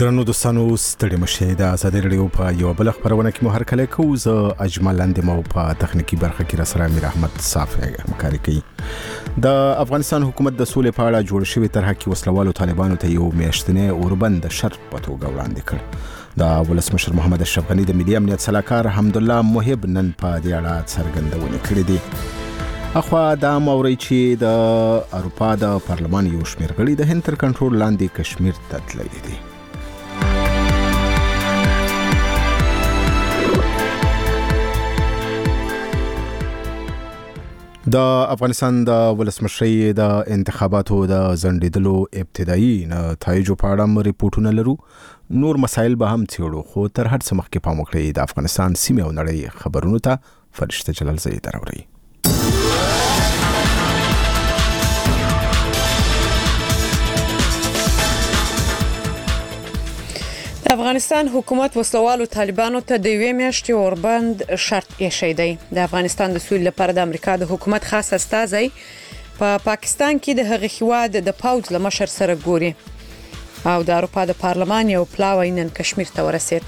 درنو دوستانو ستړي مشه د ازادي رادیو په یو بل خبرونه کې مو هر کله کوم ز اجمل لاندې مو په تخنیکی برخه کې را سره امیر احمد صافی مکاري کوي د افغانستان حکومت د سولې په اړه جوړ شوی طرح کې وسلوالو طالبانو ته یو میاشتنه اوربند شرط په توګه وړاندې کړ د ولسمشر محمد اشرف غنی د ملي امنیت سلاکار حمدالله محب نن په دې اړه څرګندونه کړې دي اخوا دا موري چې د اروپا د پارلمان یو شمېر غړي د هند تر کنټرول لاندې کشمیر ته تللي دي د افغانستان د ولسمشرۍ د انتخاباتو د ځنډېدلو ابتدایي نتایجو په اړه ریپورتونه لرو نور مسایل به هم څېړو خو تر هر څه مخکې پام وکړئ د افغانستان سیمې او نړۍ خبرونو ته فرشته جلال زئی دراوړي افغانستان حکومت وسلوالو طالبانو ته د یوې میاشتې اوربند شرط ایښی دی د افغانستان د سولې لپاره د امریکا د حکومت خاص استازی په پاکستان کې د هغه هیواد د پوځ له مشر سره ګوري او د اروپا د پارلمان یو پلاوی نن کشمیر ته ورسید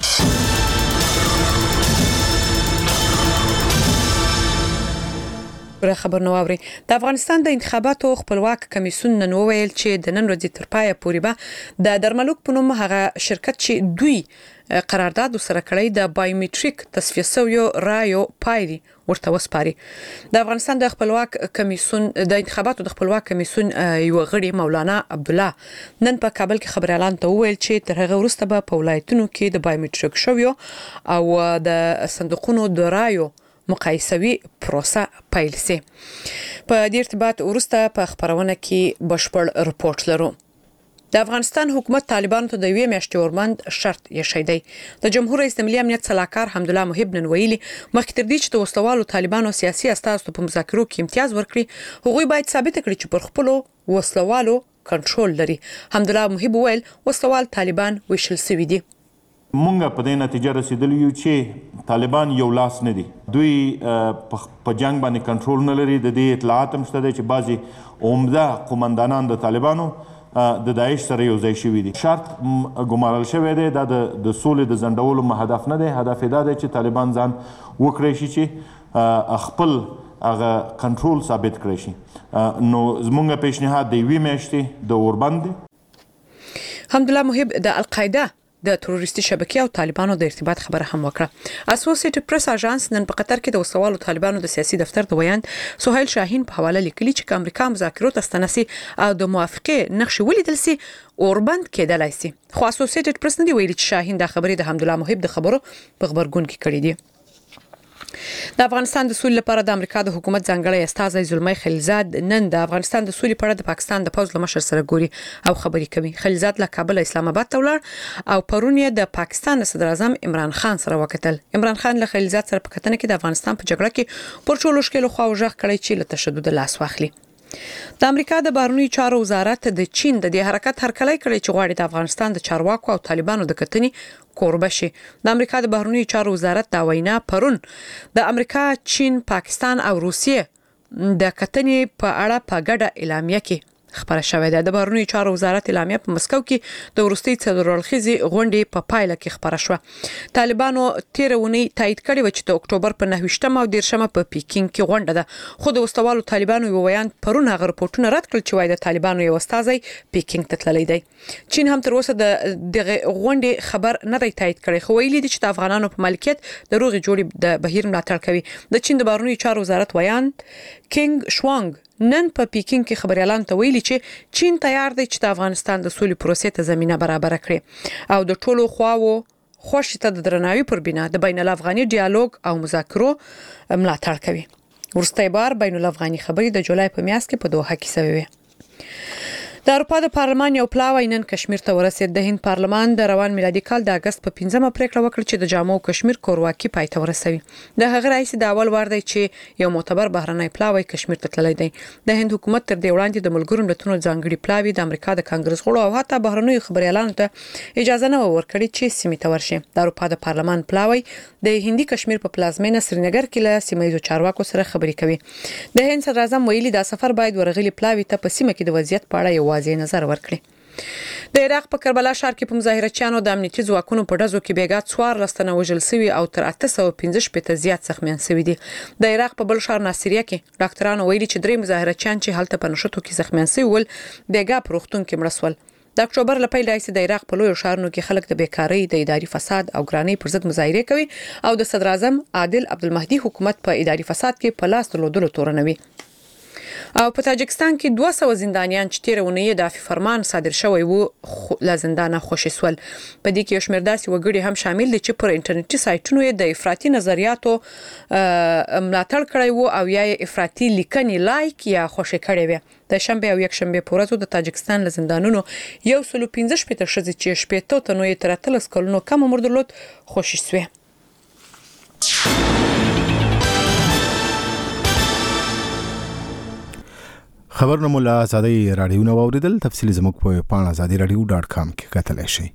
خبر نو اوري د افغانستان د انتخاباتو خپلواک کمیسیون نن وویل چې د نن ورځې تر پایه پورې به د درملوک په نوم هغه شرکت چې دوی قرارداد سره کړی د بایومټریک تصفیه شوی رایو پایری ورته وسپاري د افغانستان د خپلواک کمیسیون د انتخاباتو د خپلواک کمیسیون یو غړي مولانا عبد الله نن په کابل کې خبر اعلان ته وویل چې تر هغه وروسته به په ولایتونو کې د بایومټریک شوی او د صندوقونو د رایو مقایسوي پروسه پیل سي په دې ارتباط ورسته په خبرونه کې بشپړ رپورت لرو د افغانستان حکومت طالبانو ته د یوې میاشتې اوربند شرط یې دی د جمهور رئیس د ملي امنیت سلاکار حمدالله محب نن ویلي مخکې تر دې چې د وسلوالو طالبانو سیاسي استازو په مذاکرو کې امتیاز ورکړي هغوی باید ثابت کړي چې پر خپل وسلوالو کنټرول لري حمدالله محب ویل وسلوال طالبان وشل سوي دي مونږ په دې نتیجه رسیدلی یو چې طالبان یو لاس نه دي دوی په جنگ باندې کنټرول نه لري د دې اطلاعات هم شته چې بعضي عمده قومندانان د طالبانو د داعش سره یو ځای شوي دي شرط ګمارل شوی دی دا د سولې د ځنډولو هدف نه دی هدف دا دی چې طالبان ځان وکړي شي چې خپل هغه کنټرول ثابت کړي شي نو زمونږ پیشنهاد د یوې میاشتې د اوربند دی حمدالله محب د القاعده د تروریستي شبکې او طالبانو د ارتباط خبره هم وکړه اسوسییټډ پریس اژانس نن په قطر کې د وسوالو طالبانو د سیاسي دفتر د ویاند سهیل شاهین په حواله لیکلي چې امریکا مذاکرات استنسي او د موافقه نقش ولیدل سي اوربند کېدلای سي خو اسوسییټډ پریس نه دی ویلي چې شاهین د خبرې د حمدالله محب د خبرو په خبرګون کې کړې دي د افغانستان د سولې لپاره د امریکا د حکومت ځانګړی استازی زلمی خلیلزاد نن د افغانستان د سولې په اړه د پاکستان د پوځ له مشر سره ګوري او خبرې کوي خلیلزاد له کابل اسلام آباد ته ولاړ او پرون یې د پاکستان صدر اعظم عمران خان سره وکتل عمران خان له خلیلزاد سره په کتنه کې د افغانستان په جګړه کې پر ټولو شکلو خو وژغ کړی چې له تشدد لاس واخلي د امریکا د بهرنیو چارو وزارت د چین د دې حرکت هرکلی کړی چې غواړي د افغانستان د چارواکو او طالبانو د کتنې کوربه شي د امریکا د بهرنیو چارو وزارت دا وینا پرون د امریکا چین پاکستان او روسیې د کتنې په اړه په ګډه اعلامیه کې خبره شوې ده د بهرنیو چارو وزارت اعلامیه په مسکو کې د وروستي څلورلخیزي غونډې په پایله کې خبره شوه طالبانو تیرونی تایید کړی و چې د اکتوبر په 9 او 10 په پیکینګ کې غونډه ده خو د وسوالو طالبانو یو ویان پرون هغه رپورټونه رد کړل چې وایي د طالبانو یو استازی پیکینګ ته تللی دی چین هم تر اوسه د غونډې خبر نه دی تایید کړی خو ویلي دي چې د افغانانو په ملکیت د روغې جوړې د بهیر ملاتړ کوي د چین د بهرنیو چارو وزارت ویان کینګ شوانګ نن په پیکینګ کې خبر اعلان ته ویلي چې چین تیار دی چې د افغانستان د سولې پروسې ته زمينه برابر کړي او د ټولو خواو خوشی ته د درناوي پر بنا د بین الافغاني ډیالوګ او مذاکرو ملاتړ کوي ورسته بار بین الافغاني خبري د جولای په میاشت کې په دوحه کې شوی د اروپا د پارلمان یو پلاوی نن کشمیر ته ورسید د هند پارلمان د روان میلادي کال د اگست په 15مه پریکړه وکړه چې د جامو کشمیر کورواکي پای ته ورسوي د هغه رئیس د اول وار دی چې یو معتبر بهرنی پلاوی کشمیر ته تللی دی د هند حکومت تر دې وړاندې د ملګرو ملتونو ځانګړي پلاوی د امریکا د کانګرس غړو او حتی بهرنیو خبريالانو ته اجازه نه ورکړي چې سیمې ته ورشي د اروپا د پارلمان پلاوی د هندي کشمیر په پلازمینه سرینګر کې له سیمایي چارواکو سره خبرې کوي د هند صدر اعظم ویلي دا سفر باید ورغلي پلاوی ته په سیمه کې د وضعیت په اړه یو واضح نظر ورکړي د عراق په کربلا ښار کې په مظاهرچیانو د امنیتي ځواکونو په ډزو کې بیګا 14 وژل شوي او تر 815 زیات زخمیان شوي دي. د عراق په بل ښار ناصریه کې ډاکټرانو ویلي چې درې مظاهرچیان چې هلته په نښتو کې زخمیان شوي ول بیګا په روغتون کې مړه شول. د اکتوبر له پیل راهیسې د عراق په لویو ښارونو کې خلک د بیکارۍ، د اداري فساد او ګرانۍ پر ضد مظاهره کوي او د صدر اعظم عادل عبدالمهدي حکومت په اداري فساد کې په لاس درلودلو تورنوي. او په تاجکستان کې 200 زندانیان چې تیر ونې د عفو فرمان صادر شوی وو له زندانه خوشي سول. په دې کې شمېر داسې وګړي هم شامل دي چې پر انټرنیټي سایټونو د افراطي نظریاتو ملاتړ کړی وو او یا افراطي لیکنې لایک یا خوشي کړي وي. د شنبه او یک شنبه په ورځو د تاجکستان له زندانونو 115 ښځې چې 70 تنو یې تر 13 کلونو کم عمر درلود خوشي سوې. خبرونه مولا آزادۍ رادیو نو اوریدل. تفصیلی زموږ په پاڼه azadiradio.com کې کتلی شئ.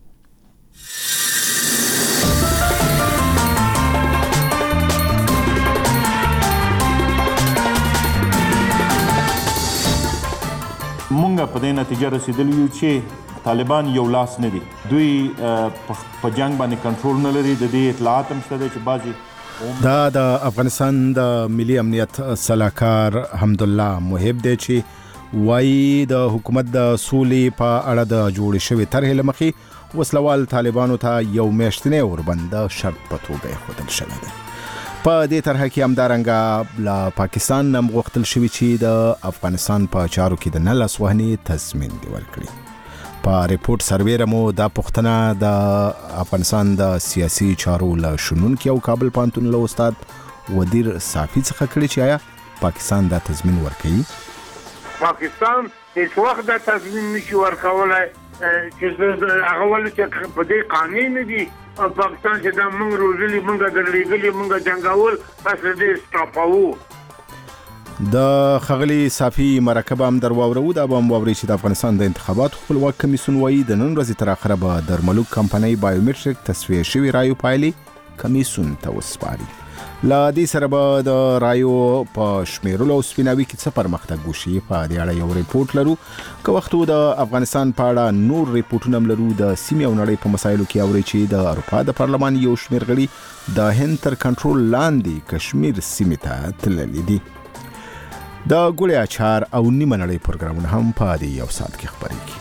مونږ په دې نتیجه رسیدلی یو چې طالبان یو لاس نه دي. دوی په جنگ باندې کنټرول نه لري. د دې اطلاعات هم شته چې بعضی دا د افغانستان د ملي امنیت صلاحکار حمدالله محب دی چې وایي د حکومت د سولې په اړه د جوړې شوې طرحې له مخې وسلوال طالبانو ته یو میاشتنی اوربند د شرط په توګه ایښودل شوی دی. په دې طرحه کې همدارنګه له پاکستان هم غوښتل شوي چې د افغانستان په چارو کې د نه لاس وهنې تضمین دی ورکړي. په ریپورت سروې مو دا پوښتنه د افغانستان د سیاسي چارو له شنونکي او کابل پوهنتون له استاد ودیر صافي څخه کړې چې آیا پاکستان دا تضمین ورکوي؟ پاکستان هیڅ وخت دا تضمین نشي ورکولای چې هغه ولې چې په دې قانون نه دي. پاکستان چې دا موږ روزلي، موږ درلېږلي، موږ جنګول، تاسو دې سټاپوو. د خغلی صافي مرکبه هم در واورو. دا به هم واوري چې د افغانستان د انتخاباتو خپلواک کمیسیون وایي د نن ورځې تر اخره به د درملو کمپنۍ بایومټریک تصفیه شوي رایو پایلې کمیسیون ته وسپاري. له دې سره به د رایو په شمیرلو او سپیناوي کې څه پرمختګ وشي. په دې اړه یو ریپورت لرو. که وخت د افغانستان په اړه نور ریپورټونه هم لرو. د سیمې او نړۍ په مسایلو کې اوري چې د اروپا د پارلمان یو شمېر غړي د هند تر کنټرول لاندې کشمیر سیمې ته تللي دي. د ګوړې اچار او نیمه نړۍ پروګرامونه هم په دې یو ساعت کې خپرېږي.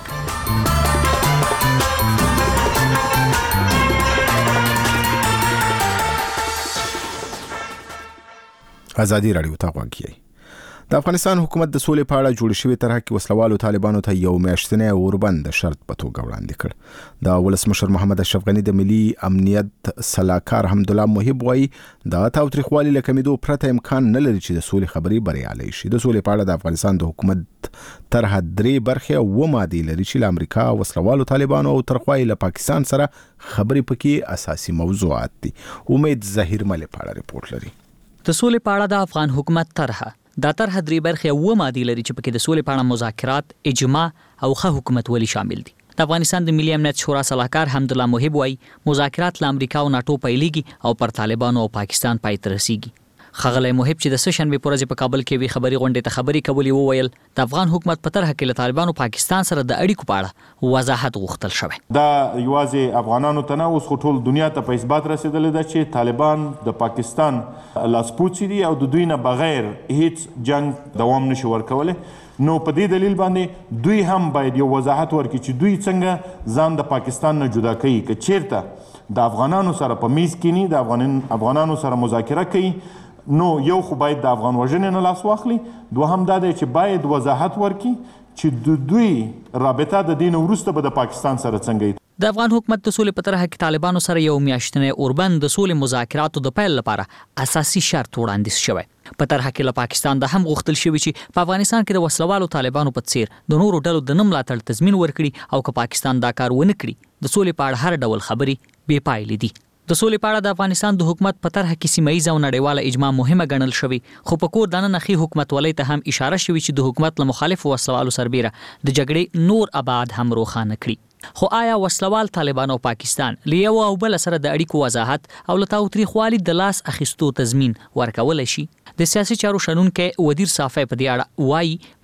ازادي رادیو ته غوږ یې. د افغانستان حکومت د سولې په اړه جوړ شوی طرحه کې وسلوالو طالبانو ته یو میاشتنی اوربند د شرط په توګه وړاندې کړ. د ولسمشر محمد اشرف غني د ملي امنیت صلاحکار حمدالله محب وایي د تاوتریخوالي له کمیدو پرته امکان نه لري چې د سولې خبرې بریالۍ شي. د سولې په اړه د افغانستان د حکومت طرحه 3 برخې او مادې لري چې له امریکا، وسلوالو طالبانو او ترخوای له پاکستان سره خبرې پکې اساسي موضوعات دي. امید ظاهر مل په اړه ریپورت لري. د سولې په اړه د افغان حکومت طرحه دا طرحه 3 برخې او مادې لري چې پکې د سولې په اړه مذاکرات، اجماع او ښه حکومت ولي شامل دي. د افغانستان د ملي امنیت شورا صلاحکار حمدالله محب وایي مذاکرات له امریکا او ناتو پیلېږي او پر طالبانو او پاکستان پای ته رسیږي. خغلی محب چې د سشنبه په ورځ په کابل کې وی خبري غونډې ته خبري کولې وویل د افغان حکومت په طرحه کې له طالبانو پاکستان سره د اړیکو په اړه وضاحت غوښتل شوی. دا یوازې افغانانو ته نه، اوس ټول دنیا ته په اثبات رسیدلی ده چې طالبان د پاکستان لاسپوڅي دي او د دوی نه بغیر هیڅ جنگ دوام نشي ورکولی. نو په دې دلیل باندې دوی هم باید یو وضاحت ورکړي چې دوی څنګه ځان د پاکستان نه جدا کوي. که چیرته د افغانانو سره په میز کینی، د افغانانو سره مذاکره کوي، نو یو خو باید د افغان وژنې نه لاس واخلي، دوهم دا دی چې باید وضاحت ورکړي چې د دوی رابطه د دین وروسته به د پاکستان سره څنګه. د افغان حکومت د سولې په طرحه کې طالبانو سره یو میاشتنی اوربند د سولې مذاکراتو د پیل لپاره اساسي شرط وړاندیز شوی. په طرحه کې له پاکستان د هم غوښتل شوی چې په افغانستان کې د وسلوالو طالبانو په څیر د نورو ډلو د نه ملاتړ تضمین ورکړي او که پاکستان دا کار ونه کړي د سولې په اړه هر ډول خبرې بې پایلې دي. د سولې په اړه د افغانستان د حکومت په طرحه کې سیمه او نړیواله اجماع مهمه ګڼل شوی، خو په کور دننه خي حکومت ولې ته هم اشاره شوی چې د حکومت له مخالفو وسلوالو سربېره د جګړې نور ابعاد هم روښانه کړي. خو آیا وسلوال طالبان او پاکستان له یو او بل سره د اړیکو وضاحت او له تاوتریخوالي د لاس اخیستو تضمین ورکول شي؟ د سیاسي چارو شنونکي ودیر صافي په دې اړه وایي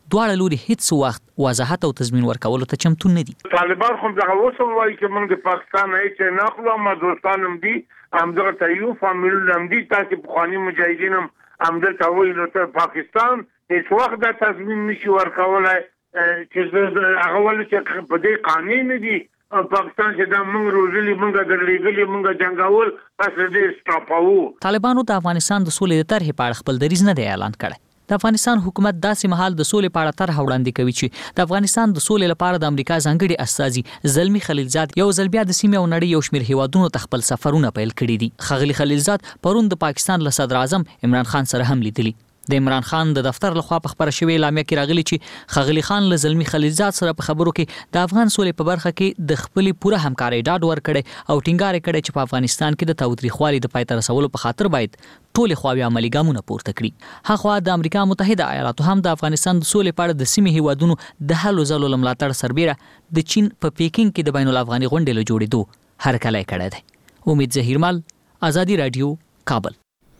دواړه لوري هیڅ وخت وضاحت او تضمین ورکولو ته چمتو نه دي. طالبان خو دغه اوس وایي چې موږ د پاکستان هیڅ نه اخلو، ما دوستان هم دي همدغه تیو فامیل هم دي، تاسو بخوانی مجاهدین هم همدلته وایي نو پاکستان هیڅ وخت د تضمین نشي ورکولای چې هغه ولې چې په دې قانون نه دي پاکستان چې دا موږ روزلي موږ درلېږلي موږ جنگاول پس دې سټاپاو. طالبانو د افغانستان د سولې د طرحې په اړه خپل دریځ نه دی اعلان کړی. د افغانستان حکومت داسې مهال د سولې په اړه طرح وړاندې کوي چې د افغانستان د سولې لپاره د امریکا ځانګړي استازي زلمی خلیلزاد یو ځل بیا د سیمې او نړۍ یو شمېر هیوادونو ته خپل سفرونه پیل کړي دي. ښاغلي خلیلزاد پرون د پاکستان له صدر اعظم عمران خان سره هم لیدلي. د عمران خان د دفتر لخوا په خبره شوې اعلامیه کې راغلي چې ښاغلي خان له زلمی خلیلزاد سره په خبرو کې د افغان سولې په برخه کې د خپلې پوره همکارۍ ډاډ ورکړی او ټینګار یې کړی چې په افغانستان کې د تاوتریخوالي د پای ته رسولو په خاطر باید ټولې خواوې عملي ګامونه پورته کړي. هاخوا د امریکا متحده ایالاتو هم د افغانستان د سولې په اړه د سیمې هیوادونو د هلو ځلو له ملاتړ سربیره د چین په پیکینګ کې د بین الافغاني غونډې له جوړېدو هرکلی کړی دی. امید ظهیرمل، ازادي رادیو، کابل.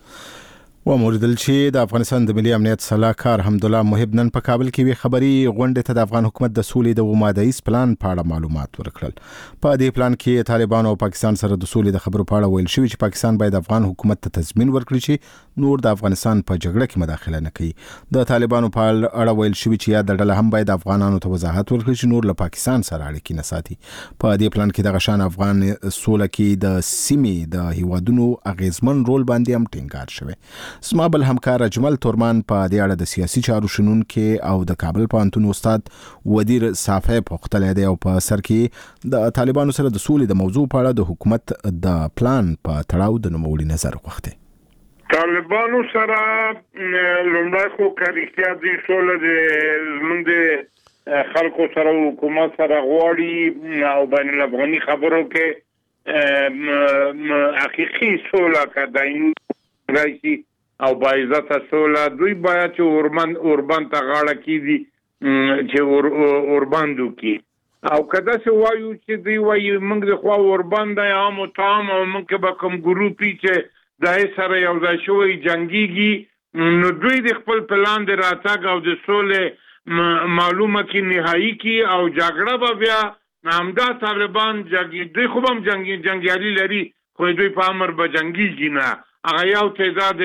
وموردل چې د افغانستان د ملي امنیت صلاحکار حمدالله محب نن په کابل کې وی خبري غونډې ته د افغان حکومت د سولې د ومادهیز پلان په اړه معلومات ورکړل. په دې پلان کې طالبان او پاکستان سره د سولې د خبرو په اړه ویل شوی چې پاکستان باید افغان حکومت ته تضمین ورکړي چې نور د افغانستان په جګړه کې مداخله نه کوي. د طالبانو په اړه ویل شوی چې یا د ډله هم باید افغانانو ته وضاحت ورکړي چې نور له پاکستان سره اړیکې نه ساتي. په دې پلان کې د غشان افغان سوله کې د سیمې د هیوادونو اغیزمن رول باندې هم ټینګار شوی. سما بل همکار اجمل تورمان په دې اړه د سیاسي چارو شنونکي او د کابل پوهنتون استاد ودیر صافی پوښتلی دی او په سر کې د طالبانو سره د سولې د موضوع په اړه د حکومت د پلان په تړاو د نوموړي نظر غوښتی. طالبانو سره لومړی خو که رښتیا دې سوله د زموږ د خلکو سره حکومت سره غواړي او بین الافغاني خبرو کې حقیقي سوله که دایمي راشي او باعزته سوله، دوی باید چې اوربند ته غاړه کیدي چې اوربندو کی او کدا څه وایو چې دوی وایي موږ د خوا اوربند عام او تام او موږ به کوم ګروپی چې دای سره یو ځای شوی جنگيږي نو دوی د خپل پلان د راتګ او د سوله معلومه کی نهایی کی او جګړه به بیا همدا طالبان دوی خو هم جنگیالي لري خو دوی په امر به جنگيږي نه هغه یو تعداد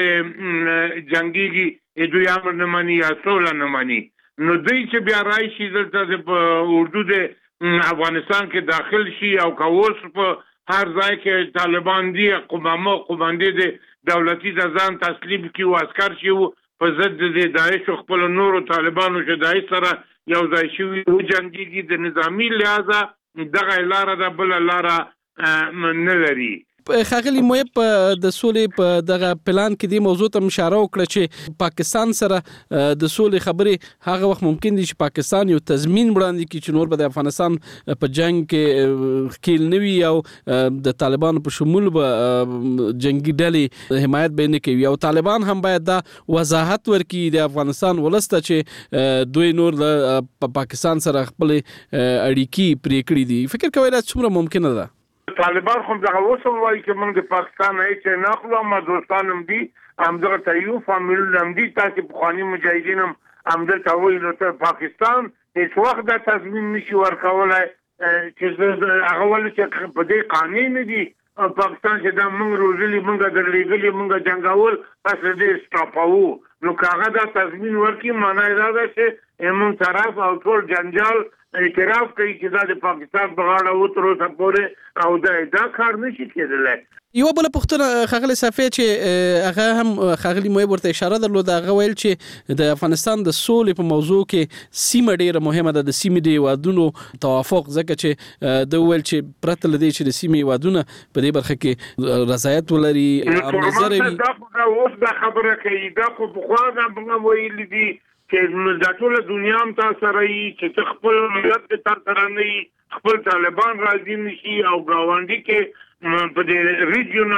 جنگيږي دوی امر نه مانی یا سوله نه مانی نو دوی چې بیا راشي دلته په اردو د افغانستان کې داخل شي او کاوس په هر ځای کې طالبان دي قوماندې د دولتي ځان تسلیم کیو عسكر شي په ضد د داعش خپل نورو طالبانو چې داعش سره یو ځای شوي او جنگيږي د نظامی لحاظه دغه لاره د بل لاره نه لري. ښاغلي محب د سولې په دغه پلان کې د موضوع ته اشاره وکړه چې پاکستان سره د سولې خبرې هغه وخت ممکن دي چې پاکستان یو تضمین وړاندې کړي چې نور به د افغانستان په جنگ کې ښکیل نه وي او د طالبانو په شمول به جنگي ډلې حمایت به نه کوي او طالبان هم باید دا وضاحت ورکړي د افغانستان ولس ته چې دوی نور د پاکستان سره خپل اړیکې پرې کړي دي. فکر کوئ دا څومره ممکنه ده؟ طالبان خو دغه اوس وایي چې موږ د پاکستان هیڅ نه اخلو، ما دوستان هم دي همدغه تیو فامیل هم دي، تاسو بخوانی مجاهدین هم همدلته وایي نو پاکستان هیڅ وخت د تضمین نشي ورکولای چې هغه ولې چې په دې قانون نه دي پاکستان چې دا موږ روزلي موږ درلېږلي موږ جنګاول پس دې سټاپاو نو کاغه دا تضمین ورکړي معنی دا ده چې موږ طرف او ټول جنجال اعتراف کوي چې دا د پاکستان په غاړه وتروسه پورې او دا کار نشي کېدلی. یو بل پوښتنه ښاغلي صافی چې هغه هم ښاغلي محب ورته اشاره درلوده، هغه ویل چې د افغانستان د سولې په موضوع کې سیمه ډیره مهمه ده، د سیمې د هیوادونو توافق، ځکه چې د ویل چې پرته له دې چې د سیمې هیوادونه په دې برخه کې رضایت ولري او نظر وي. دا اوس دا خبره کوي دا خو پخوا دا ویلي دي چې د ټول دنیا هم تاسو سره یي چې خپل ملت ته سره نه خپل طالبان راځي نشي او گاونډي کې په دې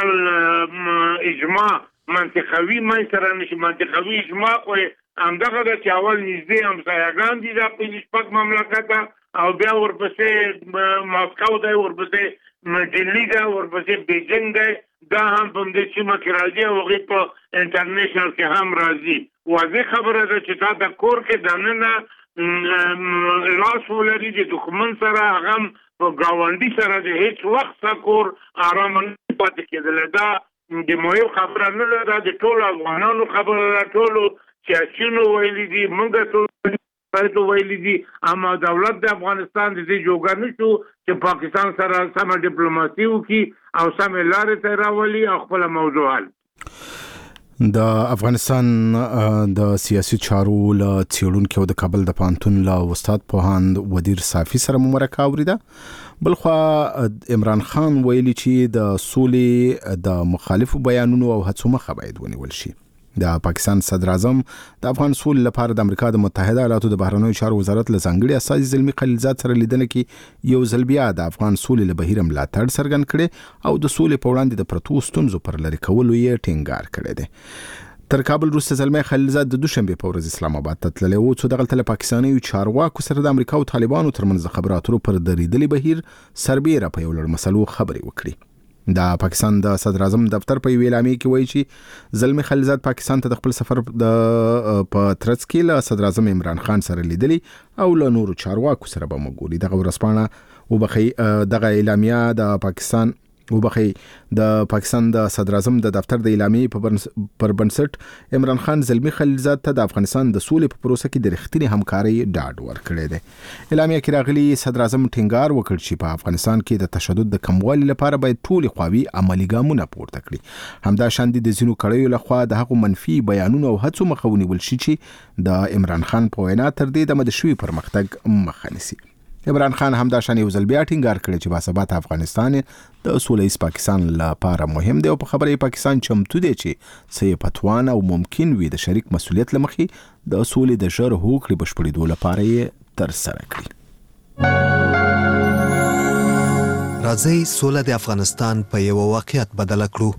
ریجنل اجماع منطقوي مې سره نشي منطقوي اجماع خو همدغه د چاول نږدې همسایه‌ګان دي د پنځپک مملکت او بیا ورپسې ماسکو دی ورپسې دلی دی ورپسې بیجینګ دی دا هم په دې سیمه کې راځي او هغه په انټرنیشنل کې هم راځي. واضح خبره ده چې تا د کور کې دننه لاس ولري د دښمن سره هغه په گاونډي سره د هیڅ وخت کور آرام نه پاتې کېدل. دا د مهم خبره نه ده، د ټولو افغانانو خبره ده، ټولو سیاسیونو ویلي دي، موږ ټول ویلي دي، اما دولت د افغانستان د دې جوګه نشو چې پاکستان سره سم ډیپلوماسي وکړي او سم لارې ته راولي او خپل موضوع حل. د افغانستان د سیاسي چارو له څېړونکو او د کابل د پوهنتون له استاد پوهاند ودیر صافي سره مرکه اوریده. بلخوا عمران خان ویلي چې د سولې د مخالفو بیانونو او هڅو مخه باید ونیول شي. د پاکستان صدر اعظم د افغان سولې لپاره د امریکا د متحده ایالاتو د بهرنیو چارو وزارت له ځانګړي استازي زلمي خلیلزاد سره لیدنه کې یو ځل بیا د افغان سولې له بهیر ملاتړ څرګند کړي او د سولې په وړاندې د پرتو ستونزو پر لرې کولو یې ټینګار کړی دی. تر کابل وروسته زلمي خلیلزاد د دوشنبه په ورځ اسلام آباد ته تللی و چې دغلته له پاکستاني چارواکو سره د امریکا او طالبانو ترمنځ د خبرو اترو پر درېدلي بهیر سربېره په یو لړ مسلو خبرې وکړي. د پاکستان د صدر اعظم دفتر په اعلامیه کې وایي چې زلمي خلیلزاد پاکستان ته د خپل سفر په ترڅ کې له صدر اعظم عمران خان سره لیدلی او له نورو چارواکو سره به مګوري. دغه ورځپاڼه وبخي دغه اعلامیه د پاکستان د صدر اعظم د دفتر د اعلامیې پر بنسټ عمران خان زلمي خلیلزاد ته د افغانستان د سولې په پروسه کې د رښتینې همکارۍ ډاډ ورکړی دی. اعلامیه کې راغلي صدر اعظم ټینګار وکړ چې په افغانستان کې د تشدد د کموالي لپاره باید ټولې خواوې عملي ګامونه پورته کړي. همداشان د ځینو کړیو لخوا د هغو منفي بیانونو او هڅو مخه ونیول شي چې د عمران خان په وینا تر دې دمه د شوي پرمختګ مخه نیسي. عمران خان همداشان یو ځل بیا ټینګار کړی چې باثباته افغانستان د سولهییز پاکستان لپاره مهم دی او په خبره پاکستان چمتو دی چې څه پتوان او ممکن وي د شریک مسؤلیت لمخې د سولې د ژر هوکړې بشپړېدو لپاره یې ترسره کړي. راځئ سوله د افغانستان په یو واقعیت بدل کړو.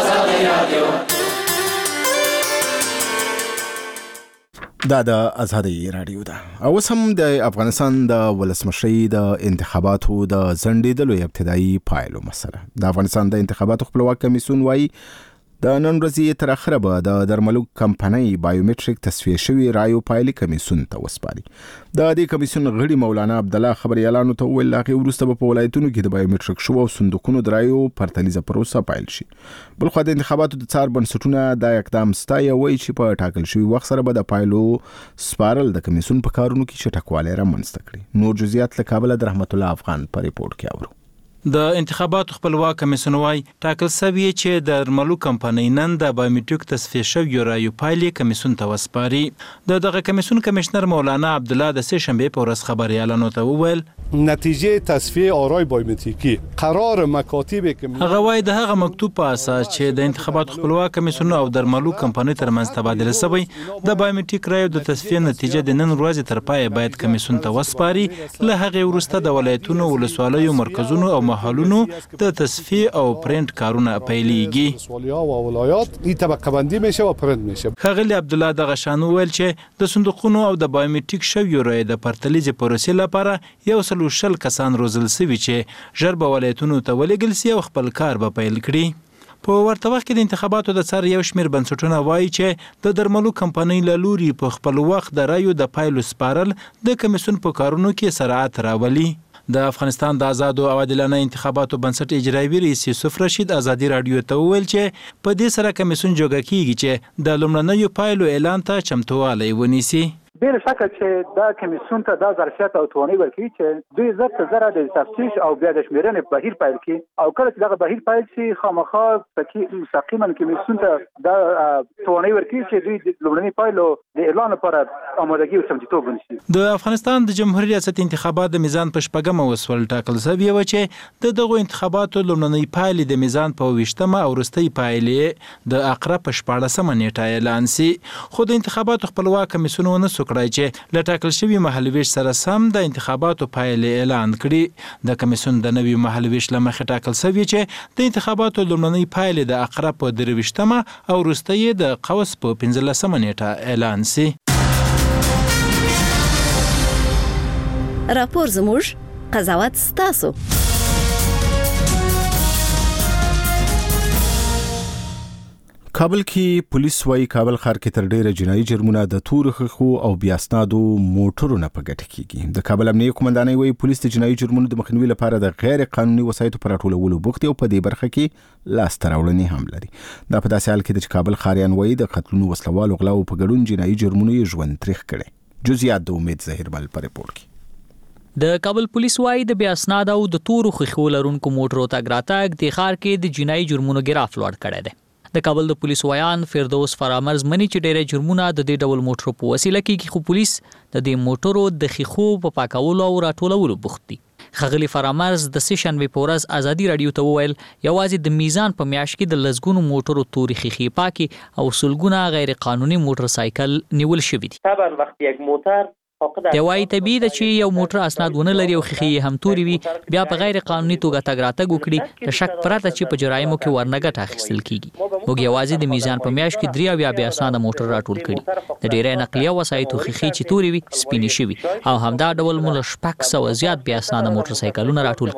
دا د آزادۍ رادیو ده. اوس هم د افغانستان د ولسمشرۍ د انتخاباتو د ځنډېدلو ابتدایي پایلو مسله. د افغانستان د انتخاباتو خپلواک کمیسیون وایي د نن ورځې تر اخره به د درملو کمپنۍ بایومټریک تصفیه شوی رایو پایلې کمیسیون ته وسپاري. د دې کمیسیون غړي مولانا عبدالله خبريالانو ته ویل هغه وروسته په ولایتونو کې د بایومټریک شو او صندوقونو د رایو پرتلیزه پروسه پایل شي. بلخو د انتخاباتو د څار بنسټونه د اقدام ستایي وایي چې په ټاکل شوی وخت سره به د پایلو سپارل د کمیسیون په کارونو کې چټکوالی رامنځته کړي. نور جزئیات له کابل د رحمت الله افغان په ریپورت کې اورو. د انتخاباتو خپلواک کمیسیون وايي ټاکل شوی چې د درملو کمپنۍ نن د بایومټریک تصفیه شوی رایو پایلې کمیسیون ته وسپاري. دغه کمیسیون کمشنر مولانا عبدالله د سه شنبه په ورځ خبريالانو ته وویل نتیجه تصفیه آرای بایومتریکی قرار مکاتب هغه وايي د هغه مکتوب په اساس چې د انتخاباتو خپلواک کمیسیون او درملو کمپنۍ ترمنځ تبادله شوی د بایومټریک رایو د تصفیه نتیجه د نن ورځې تر پای باید کمیسیون ته وسپاري. له هغه وروسته د ولایتونو ولسوالیو مرکزونو او محلونو د تصفیه او پرینټ کارونه پیلېږي. ښاغلي عبدالله دغه شان ویل چې د صندوقونو او د بایومټریک شویو رایو د پرتلیزې پروسې لپاره 140 کسان روزل شوي چې ژر به ولایتونو ته ولېږل شي او خپل کار به پیل کړي. په ورته وخت کې د انتخاباتو د څار یو شمېر بنسټونه وایي چې د درملو کمپنۍ له لوري په خپل وخت د رایو د پایلو سپارل د کمیسیون په کارونو کې سرعت راولي. د افغانستان د آزادو او عادلانه انتخاباتو بنسټ اجرایي رئیس یوسف رشید آزادي رادیو ته وویل چې په دې سره کمیسیون جوړه کیږي چې د لومړنیو پایلو اعلان ته چمتووالی ونیسي. بل شکه چې دا کمیسیون ته دا ظرفیت او توانایي ورکړي چې دوی زره د تفتیش او بیا د شمیرنې بهیر پیل کړي او کله چې دغه بهیر پیل شي خامخا مستقیما کمیسیون ته دا توانایي ورکړي چې دوی د لومړني پایلو د اعلان لپاره آمادګي او چمتوتوب ونیسي. د افغانستان د جمهوریت ریاست انتخابات د میزان په شپږمه وسول ټاکل شوی و چې دغه انتخاباتو لومړنۍ پایلې د میزان په 20مه او وروستۍ پایلې د اقرب په 14مه نیټه اعلان شي. خو د انتخاباتو خپلواک کمیسیون ونه کړای چې له ټاکل شوی مهالویش سره سم د انتخاباتو پایلې اعلان کړي. د کمیسیون د نوي مهالویش لمخې ټاکل شوی چې د انتخاباتو لومړنۍ پایلې د اقرب په 23مه او وروستۍ د قوس په 15مه نیټه اعلان شي. راپور زموږ قضاوت ستاسو. کابل کې پولیس وايي کابل ښار کې تر ډیره جنایي جرمونه د تور خخو او بیا اسنادو موټرو نه په ګټه کیږي. د کابل امنیه قومندانۍ وايي پولیس د جنایي جرمونو د مخنیوي لپاره د غیر قانوني وسایطو پر راټولولو بوخت او په دې برخه کې لاس ته راوړنې هم لري. دا په داسې حال کې چې کابل ښاریان وايي د قتلونو وسلوالو غلاو په ګډون جنایي جرمونو یې ژوند تریخ کړي. جزئیات د امید ظهیرمل په ریپورت کې. د کابل پولیس وايي د بیا اسناد او د تورو خخو لرونکو موټرو تګ راتګ د ښار کې د جنایي جرمونو ګراف لوړ کړی دی. د کابل د پولیس وایان فردوس فرامرز منی چې ډېر جرمونه د دې ډول موټرو په وسیله کې خو پولیس د دې موټرو د خخو په پاکولو او راټولولو بوخت دي. خغلی فرامرز د سشنبه په ورځ ازادي رادیو ته وویل یوازې د میزان په میاشت کې د لزګونو موټرو توري خخي پاکي او سلګونه غیر قانوني موټر سایکل نیول شوی دي. طبعا وقتی یک موټر د وای طبيعي د چې یو موټر اسناد ونه لري او خخي هم توري وي بیا په غیر قانوني توګه تګ راتګ وکړي د شک پرته چې په جرایمو کې ورنګټ اخیستل کیږي. موږ یوازې د میزان په میاشت کې 3 بیا اسناد موټر راټول کړي. د ډیره نقلیه وسایطو خخي چې توري وي سپینې شوی او همدا ډول مول شپک سو زیات بیا اسناد موټر سایکلونه راټول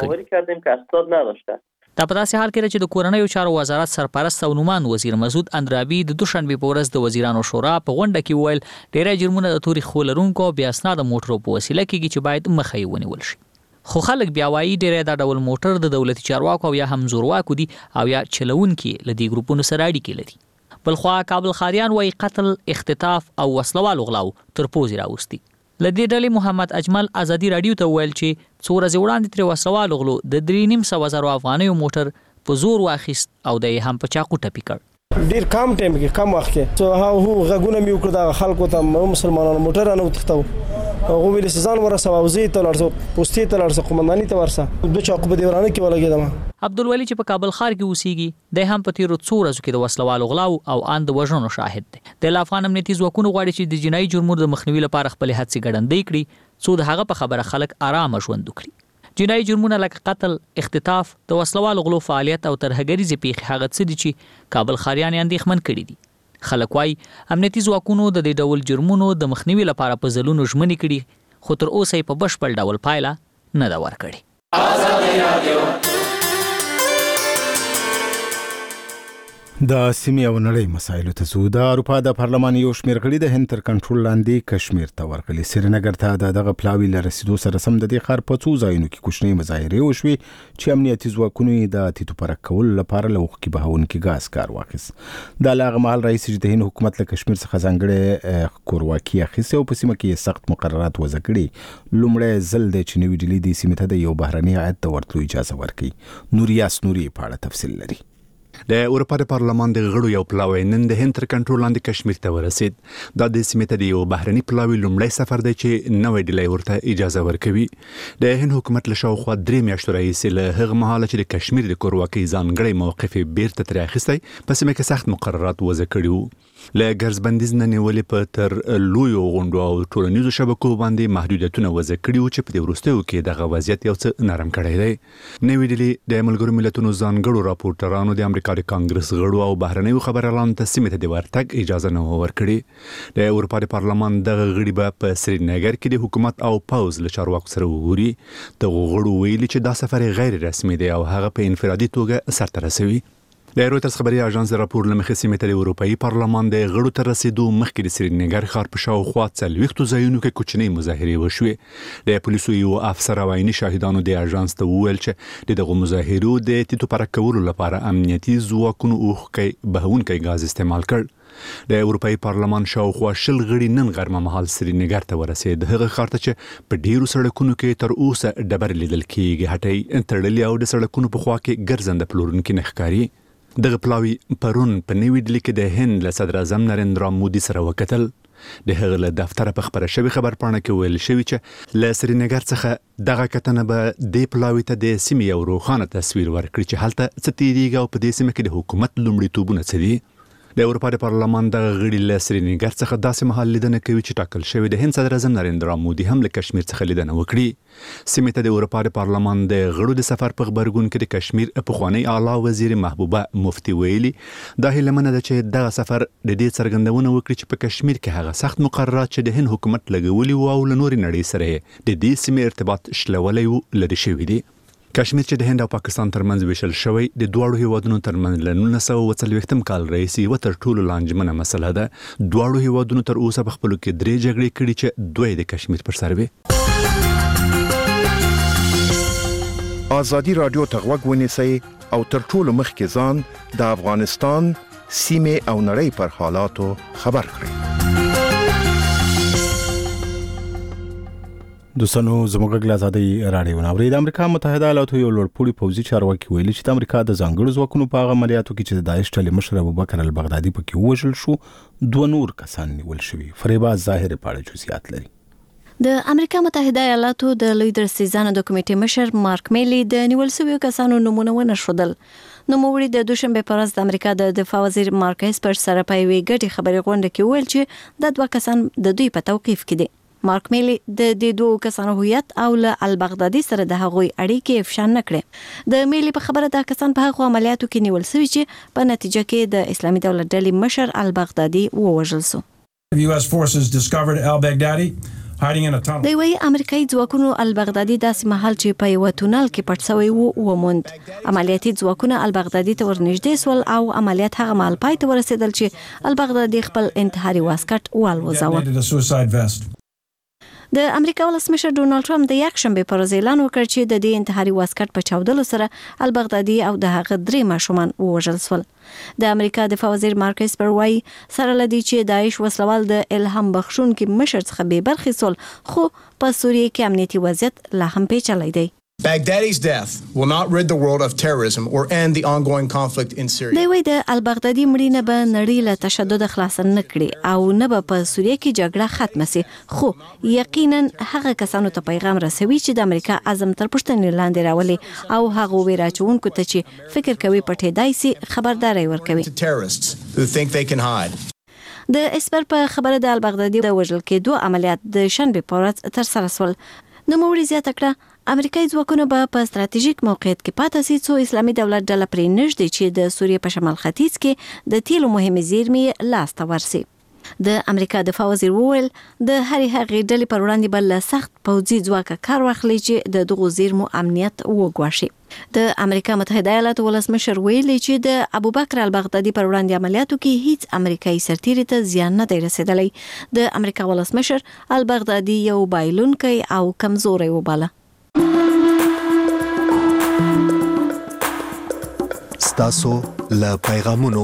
کړي. دا په داسې حال کې چې د کورنیو چارو وزارت سرپرست او نومان وزیر مسعود اندرابي د دوشنبه په ورځ د وزیرانو شورا په غونډه کې وویل ډیره جرمونه د توري خولرونکو بیا اسناد موټرو په وسیله کې چې باید مخې ونیول شي. خو خلک بیا وایي ډیره دا ډول موټر د دولتي چارواکو یا هم زورواکو دي او یا چلونکي لدی ګروپونو سره اړیکې لري. بلخوا کابل ښاریان وایي قتل، اختطاف او وسلوال غلاو تر پوزې راوستي. لدې ډلې محمد اجمل ازادي رادیو ته ویل چې څو ورځې وړاندې تر وسوال غلو د 3.5 افغانیو موټر په زور واخیست او د هم په چاقو ټپي کړ. ډیر کم ټایم کې کم وخت کې سو هو غږونه مې وکړ د خلکو ته مسلمانانو موټر نه وتښتو هغه ویل سزان ورسو او زی ته لرسو پوسټي ته لرسو قومنداني ته ورسه د چاقو په دیورانه کې ولګیدم. عبدالولی چې په کابل ښار کې اوسېږي د هم په تیرو څو ورځو کې د وسلوالو غلاو او ان د وژنو شاهد دی. د افغان امنیتي ځواکونو غواړي چې د جنایي جرمونو د مخنیوي لپاره خپل هڅې ګړندۍ کړي څو د هغه په خبره خلک آرام ژوند وکړي. جنایي جرمونه لکه قتل، اختطاف، د وسلوالو غلو فعالیت او ترهګریزې پیښې هغه څه دي چې کابل ښاریان اندېښمن کړي دي. خلک وايي امنیتي ځواکونو د دې ډول جرمونو د مخنیوي لپاره په ځلونو ژمنې کړي خو تر اوسه په بشپړ ډول پایله نه ده ورکړې. د سیمې او نړۍ مسایلو ته زو. د اروپا د پارلمان یو شمېر غړي د هند تر کنټرول لاندې کشمیر ته ورغلي. سرینګر ته دغه پلاوی لرسیدو سره سم د دې ښار په څو ځایونو کې کوچنۍ مظاهرې وشوې چې امنیتي ځواکونو د تیتو پرک کولو لپاره له وخت کې بهونکي غاز کار واخیست. د هغه مهال رئیس چې د هند حکومت له کشمیر څخه ځانګړې کورواکي اخیستې او په سیمه کې سخت مقررات وضع کړي. لومړی ځل دی چې نوې ډیلي د سیمې ته د یو بهرني هیات ته ورتلو اجازه ورکړي. نوریاس نوري په اړه تفصیل لري. د اروپا د پارلمان د غړو یو پلاوی نن د هند تر کنټرول لاندې کشمیر ته ورسید. دا د سیمې ته د یو بهرني پلاوی لومړی سفر دی چې نوې ډیلي ورته اجازه ورکوي. د هند حکومت له شاوخوا 3 میاشتو راهیسې له هغه مهاله چې د کشمیر د کورواکۍ ځانګړی موقف بیرته ترې اخیستی په سیمه کې سخت مقررات وضع کړي وو. له ګرځبندیز نه نیولې په تر لویو غونډو او ټولنیزو شبکو باندې محدودیتونه وضع کړي وو چې په دې وروستیو کې دغه وضعیت یو څه نرم کړی دی. نوې ډیلي د ملګرو ملتونو ځانګړو راپورټرانو د امریکا د کانګرس غړو او بهرنیو خبريالانو ته سیمې ته د ورتګ اجازه نه ورکړي. د اروپا د پارلمان دغه غړي به په سرینګر کې د حکومت او پوز له چارواکو سره وګوري. د غړو ویلي چې دا سفر غیر رسمي دی او هغه په انفرادي توګه سرته رسوي. د رويټرز خبري اژانس راپور لمخې سیمې ته د اروپאי پارلمان د غړو تر رسیدو مخکې د سرینګر ښار په شاوخوا 40 ځایونو کې کوچنۍ مظاهرې وشوې. د پولیسو یو افسر او عیني شاهدانو د اژانس ته وویل چې دغه مظاهرو د تیتو پرک کولو لپاره امنیتي ځواکونو اوخکې بهونکي غاز استعمال کړ. د اروپאי پارلمان شاوخوا 20 غړي نن غرمه مهال سرینګر ته ورسید. هغه ښار ته چې په ډیرو سړکونو کې تر اوسه ډبر لیدل کیږي هټۍ تړلې او د سړکونو په خوا کې ګرځنده پلورونکي نه ښکاري. دغه پلاوی پرون په نوې ډیلي کې د هند له صدر اعظم نریندرا مودي سره وکتل. د هغه له دفتر په خبره شوی خبرپاڼه کې ویل شوی چې له سرینګر څخه دغه کتنه به د پلاوی ته د سیمې یو روښانه تصویر ورکړي چې هلته څه تیریږي او په دې سیمه کې د حکومت لومړیتوبونه څه دي. د اروپا د پارلمان د غړي له سرینګر څخه داسې مهال لیدنه کوي چې ټاکل شوی د هند صدر اعظم نریندرا مودي هم له کشمیر څخه لیدنه وکړي. سیمې ته د اروپا د پارلمان د غړو د سفر په خبرګون کې د کشمیر پخوانی اعلی وزیر محبوبه مفتی ویلي دا هیلمنه ده چې دغه سفر د دې څرګندونه وکړي چې په کشمیر کې هغه سخت مقررات چې د هند حکومت لګولي او له نوري نړۍ سره د دې سیمې ارتباط شلولې لري شوی دي. کشمیر چې د هند او پاکستان ترمنځ ویشل شوی د دواړو هیوادونو ترمنځ له 1940 کال راهیسې یوه تر ټولو لانجمنه مسله ده. دواړو هیوادونو تر اوسه په خپلو کې 3 جګړې کړي چې 2 د کشمیر پر سر وې. ازادي رادیو ته غوږ ونیسئ او تر ټولو مخکې ځان د افغانستان سیمه او نړۍ پر حالاتو خبر کړئ. دوستانو زموږ غږ آزادي رادیو ناوړي د امریکا متحده ایالاتو یو لوړپوړي پوځي چارواکي ویلي چې د امریکا د ځانګړو ځواکونو په هغه عملیاتو کې چې د داعش ډلې مشر ابوبکر البغدادي پکې وژل شو 2 نور کسان نیول شوي. فریبا ظاهر پاړه جزئیات لري. د امریکا متحده ایالاتو د لیډر سیزانو د کمیټې مشر مارک میلی د نیول شویو کسانو نمونه ونښودل. نوموړي د دوشنبه پر ورځ د امریکا د دفاع وزیر مارک اسپر سره په یوې ګډې خبرې غونډه کې ویل چې د 2 کسان د دوی په توقیف کې دي. مارک میلی د دې 2 کسانو هویت او له البغدادي سره د هغوی اړیکې افشا نه کړې. د میلی په خبره دا کسان په هغو عملیاتو کې نیول شوي چې په نتیجه کې د اسلامي دولت ډلې مشر البغدادي ووژل شو. US forces discovered al-Baghdadi د وی امریکایي ځواکونو البغدادي داسې محل چې په یو تونل کې پټ شوی وو وموند. عملیاتي ځواکونه البغدادي ته ورنږدې سول او عملیات هغه مهال پای ته ورسېدل چې البغدادي خپل انتحاري واسکټ والوځاوه. د امریکا ولسمشر ډونالد ټرمپ د یکشنبه پر ورځ اعلان وکړ چې د دې انتحاري واسکټ په چاودلو سره البغدادي او د هغه 3 ماشومان ووژل شول. د امریکا دفاع وزیر مارک اسپر وايي سره لدی چې داعش وسلوال د الهام بخښونکي مشر څخه به برخې سول، خو په سوریه کې امنیتي وضعیت لا هم پیچلی دی. Baghdadi's death will not rid the world of terrorism or end the ongoing conflict in Syria. دی وی د البغدادي مړینه به نړۍ له تشدد خلاص نه کړي او نه به په سوریه کې جګړه ختمه شي، خو یقینا هغه کسانو ته پیغام رسوي چې د امریکا عزم تر پښتنې لاندې راولي او هغه ویراچونکو ته چې فکر کوي پټېدای شي خبرداري ورکوي. د اسپر په خبره د البغدادي د وژل کېدو عملیات د شنبه په ورځ ترسره شول. نوموړي زیاته کړه امریکایي ځواکونه به په ستراتیژیک موقعیت کې پاتې شي څو اسلامي دولت ډله پرې نږدې چې د سوریې په شمال ختیځ کې د تیلو مهمې زیرمې لاسته ورسي. د امریکا دفاع وزیر وویل د هرې هغې ډلې پر وړاندې به له سخت پوځي ځواکه کار واخلي چې د دغو زیرمو امنیت وګواښي. د امریکا متحده ایالاتو ولسمشر ویلي چې د ابوبکر البغدادي پر وړاندې عملیاتو کې هیڅ امریکایي سرتیري ته زیان نه دی رسیدلی. د امریکا ولسمشر البغدادي یو بایلونکی او کمزوری وباله. ستاسو له پیغامونو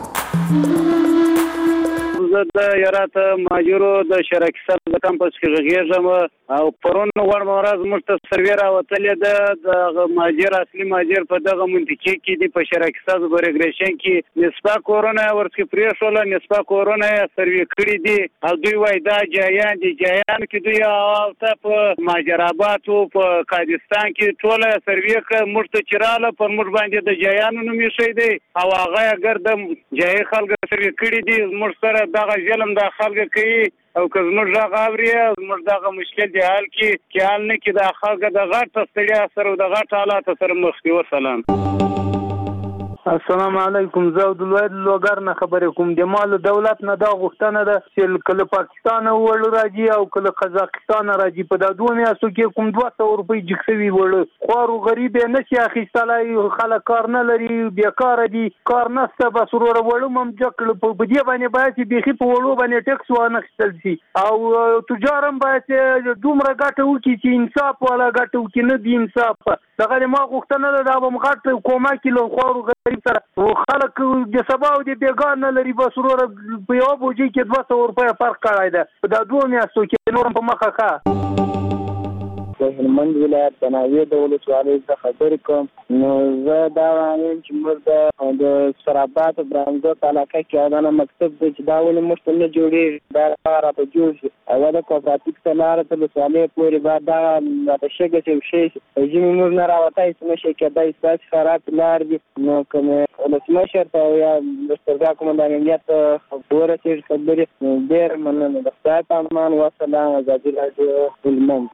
د یارات ماجرو د شرکت د کمپس کې غږیږم او پرون ورم ورځ موږ ته سروې راوتلې ده د ماجر اصلي ماجر په دغه منطقه کې د په شرکت د برګریشن کې نسبه کورونه ورته پریښول نسبه کورونه سروې کړې دي او دوی وای دا جایان دي جایان کې دوی او ته په ماجرابات او په کاردستان کې ټوله سروې موږ ته چراله پر موږ باندې د جایانو نوم یې شي دی او هغه اگر د جای خلک سروې کړې دي موږ سره دغه ظلم د خلک کوي او که زموږ دغه اوري زموږ دغه مشکل دی حل کې حل نه کې د خلک د غټ ستړیا سره د غټ حالات سره مخ دي. وسلام. السلام علیکم. زه عبدالواحد لوګر نه خبرې کوم. د مال دولت نه دا غوښتنه ده چې کله پاکستان وړ راځي او کله قزاقستان راځي په دا دوه میاشتو کې کوم 200 روپۍ جکسوي وړ خور غریب نه شي اخیستلای خلک کار نه لري بیکاره دي کار نشته بس ورور وړم هم جکل په دې باندې باید بيخي په وړو باندې ټیکس وانه خپل شي او تجارم باید دومره ګټه وکړي چې انصاف ولا ګټه وکړي نه دی انصاف دغه ما غوښتنه ده دا به مغټ کومه کیلو خور غریب سره خلک د سبا او د بیګان نه لري بس ورور په یو بوجي کې 200 روپیا فرق کړای ده دا دوه میاشتو کې نور په مخه ښه. د هلمند ولایت بناوي د ولسوالۍ څخه خبرې کوم. نو زه دا وایم چې موږ د سرابات او برانګوت علاقه کې اودانه مکتب دی چې دا ولې موږ ته نه جوړېږي دا را په جوړ شي او د کوپراتیف ته لاره تر ولسوالۍ پورې بعد دا د شګه چې شي ژمي موږ نه راوتای چې نشي کېدای ستاسو خراب لار دي. نو کوم ولسمشر ته یا د سترګا کومندان امنیت خبره چې خبرې ډېر مننه د خدای په امان وسلام. ازادي راډیو هلمند.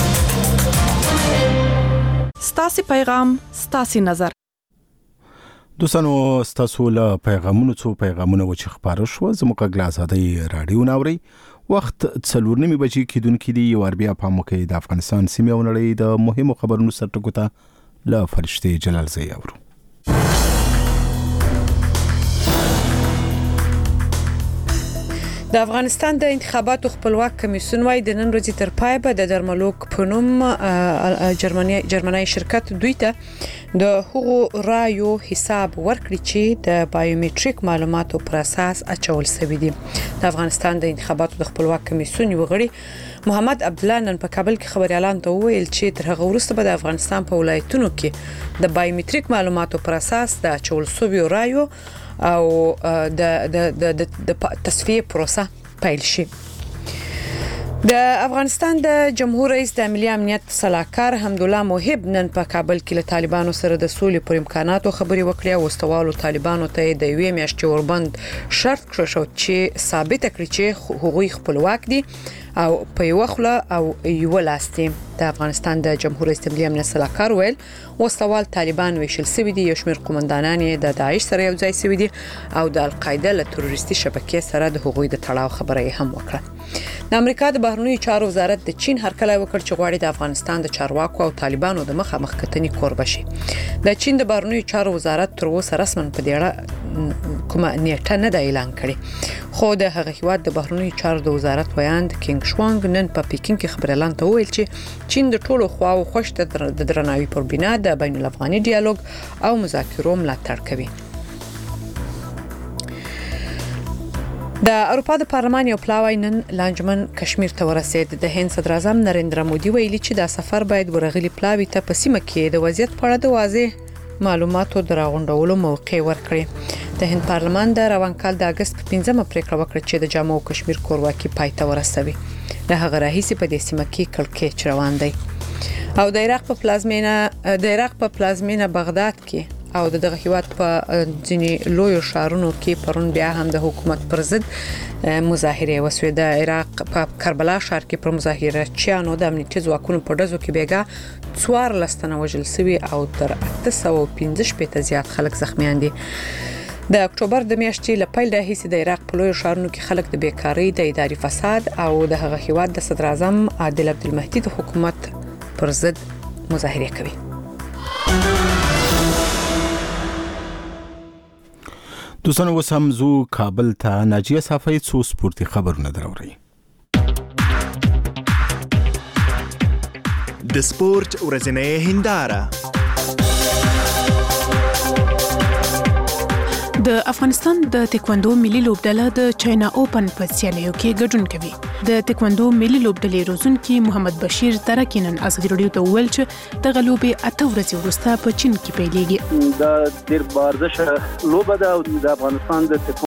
ستاسو پیغام ستاسو نظر. دوستانو ستاسو له پیغامونو څو پیغامونه و چې خبره شو زموږ غلا آزادۍ رادیو ناوري وخت 4:30 بجې کېدونکې دی یو بیا په موقع د افغانستان سیمه او نړۍ د مهمو خبرونو سرټکو ته له فرشتي جلال زی اورو. د افغانستان د انتخاباتو خپلواک کمیسیون وايي د نن ورځې تر پای به د درملوک په نوم جرمني شرکت دوی ته د هغو رایو حساب ورکړي چې د بایومټریک معلوماتو پر اساس اچول شوی دي. د افغانستان د انتخاباتو د خپلواک کمیسیون یو غړي محمد عبد الله نن په کابل کې خبريالان ته وویل چې تر هغه وروسته به د افغانستان په ولایتونو کې د بایومټریک معلوماتو پر اساس د اچول شوی رایو او د تصفیه پروسه پیل شي. د افغانستان د جمهور رئیس د ملي امنیت صلاحکار حمدالله محب نن په کابل کې له طالبانو سره د سولې پر امکاناتو خبري وکړې او استوالو طالبانو ته د یوې میاشتې وربند شرط کړو چې ثابت کړي چې حقوقي خپلواک دي او په یو خله او یو لاستي. د افغانستان د جمهور رئیس د ملي امنیت صلاحکار ویل واستوال طالبان ویشل سوي دي یو شمېر قومندانان د داعش سره یو ځای سوي دي او د القاعده له تروریستي شبکې سره د حقوقي د تړاو خبره هم وکړه. د امریکا د بهرنیو چارو وزارت د چین هرکلی وکړ چې غواړي د افغانستان د چارواکو او طالبانو د مخامخ کتنې کوربه شي. د چین د بهرنیو چارو وزارت تر اوسه رسماً په دې اړه کومه نیټه نه ده اعلان کړې خو د هغه هیواد د بهرنیو چارو د وزارت ویاند کینګ شوانګ نن په پیکینګ کې خبريالان ته وویل چې چین د ټولو خواو خوشته د درناوي پر بنا د بین الافغاني ډیالوګ او مذاکرو ملاتړ کوي. د اروپا د پارلمان یو پلاوی نن لانجمن کشمیر ته ورسید. د هند صدر اعظم نریندرا مودي ویلي چې دا سفر باید ورغلي پلاوی ته په سیمه کې د وضعیت په اړه د واضح معلوماتو دراغونډولو موقع ورکړي. د هند پارلمان د روان کال د اگست په 15مه پریکړه وکړه چې د جامو کشمیر کورواکي پای ته ورسوي. له هغه راهیسې په دې سیمه کې کړکېچ روان دی او د عراق په پلازمینه بغداد کې او دغه هیواد په ځینې لوی شهرونو کې پرون بیا هم د حکومت پر ضد مظاهره وسوي. د عراق په کربلا ښار کې پر مظاهرچیانو د امنیتي ځواکونو په ډزو کې بیګا 14 تنه وژل شوي او تر 815 زیات خلک زخمیان دي. د اکتوبر د میاشتې له پیل راهیسې د عراق په لوی شهرونو کې خلک د بیکاری د اداري فساد او د هغه هیواد د صدر اعظم عادل عبدالمهدي د حکومت پر ضد مظاهره کوي. دوستانو وسم زو کابل ته ناجیه صافی څو سپورتي خبرونه دراوړي. د سپورت ورځنۍ هنداره. د افغانستان د تکواندو ملي لوبډله د چاینا اوپن په سیالیو کې ګډون کوي. د تکواندو ملي لوبډلې روزونکي محمد بشیر ترکینن ازادي رادیو ته ویل چې د غلوبې 8 ورځې وروسته په چین کې پیلېږي. د ډېر بارزش لوبه ده او د افغانستان د